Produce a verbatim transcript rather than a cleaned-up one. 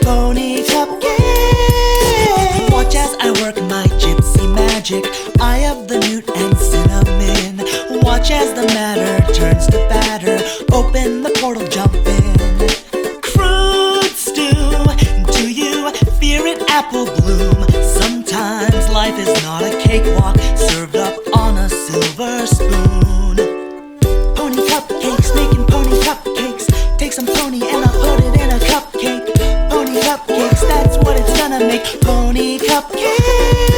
Pony cupcake. Watch as I work my gypsy magic, eye of the newt and cinnamon. Watch as the matter turns to batter, open the portal, jump in. Fruit stew, do you fear it, apple bloom? Sometimes life is not a cakewalk served up on a silver spoon. Pony cupcakes, making pony cupcakes. Take some pony and I'll put it in a cupcake. Pony cupcakes, that's what it's gonna make. Pony cupcakes.